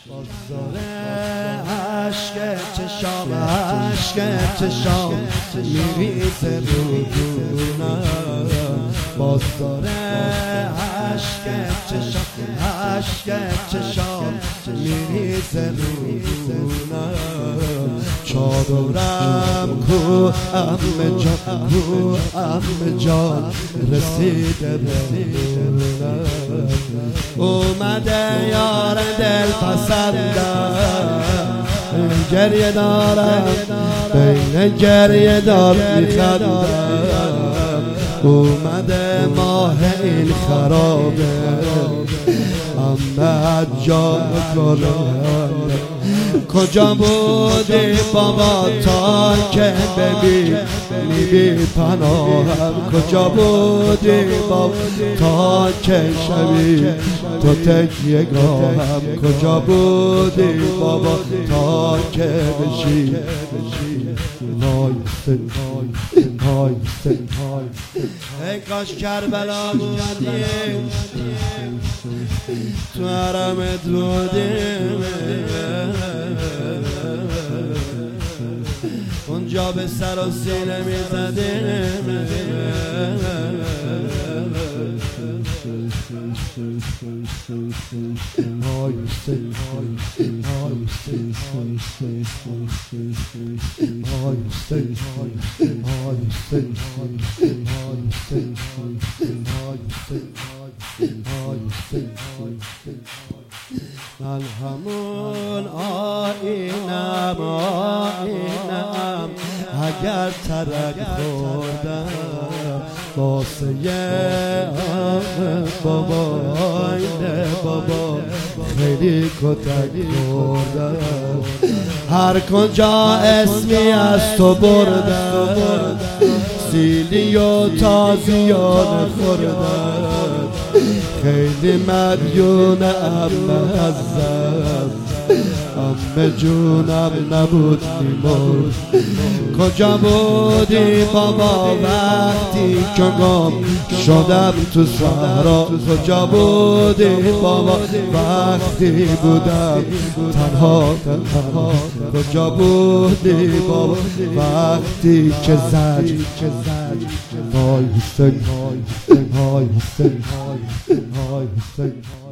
بازدار عشق چشام میریزه رودونم، بازدار عشق چشام میریزه رودونم. چادرم کو عمه جان رسیده بمونم، اومده یار دل پسندم، گریه دارم بین گریه دار میخندم، اومده ماه این خرابه عمه جان گلم. کجا بودی بابا تا که ببینی بی پناهم، کجا بودی بابا تا که شبی تو تکیه گاهم، کجا بودی بابا تا که بشی ای کاش کربلا بودی تو حرمت بودیم، اونجا به سر و سینه میزدیم. من همون آینم اگر ترک خوردم واسه بابا اینه بابا خیلی کتک خوردم، هر کجا اسمی از تو بردم سیلی و تازیان خوردم، خیلی مدیونم عزم عمه جونم نبود میمرد. کجا بودی بابا وقتی که گم شدم تو صحرا، کجا بودی بابا وقتی بودم تنها، کجا بودی بابا وقتی که زد های حسین